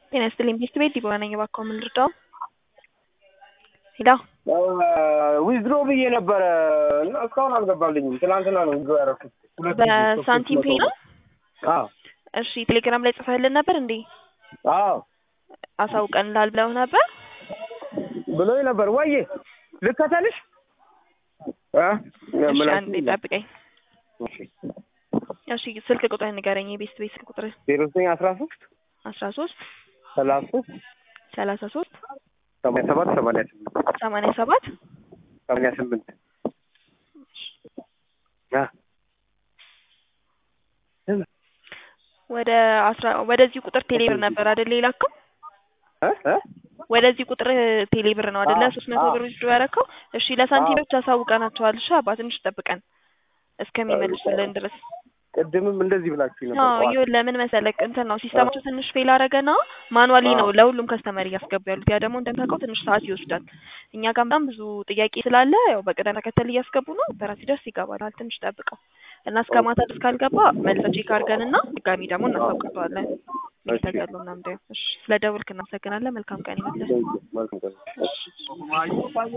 ጤና ይስጥልኝ ቤስት ቤት ዲቦራ ነኝ። እባክዎ ምን ልርዳው? ሄሎ ዊዝድሮ ብዬ ነበረ እና እስካሁን አልገባልኝም። ትናንትና ነው ዊዝድሮ ያደረኩት። በሳንቲም ፔይ ነው? አዎ። እሺ ቴሌግራም ላይ ጽፈህልን ነበር እንዴ? አዎ አሳውቀንልሃል ብለው ነበር? ብሎኝ ነበር። ወይ ልከተልሽ? እሺ አንዴ ጠብቀኝ። እሺ ስልክ ቁጥርህን ንገረኝ። የቤስት ቤት ስልክ ቁጥርህ 0913 13 33 33 87 87 88 ወደዚህ ቁጥር ቴሌብር ነበር አይደል የላከው? ወደዚህ ቁጥር ቴሌብር ነው አይደለ? 300 ብር ዊዝድሮ ያደረከው? እሺ ለሳንቲሞች አሳውቀናቸዋል። እሺ አባ ትንሽ ጠብቀን እስከሚመልሱልን ድረስ። ቅድምም እንደዚህ ብላችሁ ነበር። አዎ ይኸውልህ ለምን መሰለህ እንትን ነው ሲስተማቸው ትንሽ ፌል አደረገና ማኑዋሊ ነው ለሁሉም ከስተመር እያስገቡ ያሉት። ያ ደግሞ እንደምታውቀው ትንሽ ሰዓት ይወስዳል። እኛ ጋር በጣም ብዙ ጥያቄ ስላለ ያው በቅደም ተከተል እያስገቡ ነው። ተራ ሲደርስ ይገባል። ትንሽ ጠብቀው እና እስከ ማታ ድረስ ካልገባ መልሰህ ቼክ አድርገንና ድጋሚ ደግሞ እናሳውቅተዋለን። ተገሉ ምናምን። እሺ ስለደወልክ እናመሰግናለን። መልካም ቀን ይሁንልህ።